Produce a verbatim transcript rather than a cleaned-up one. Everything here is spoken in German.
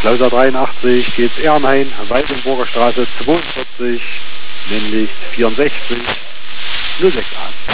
Klauser dreiundachtzig, geht's Ehrenhain, Weißenburger Straße zweiundvierzig, männlich vierundsechzig, null sechs acht.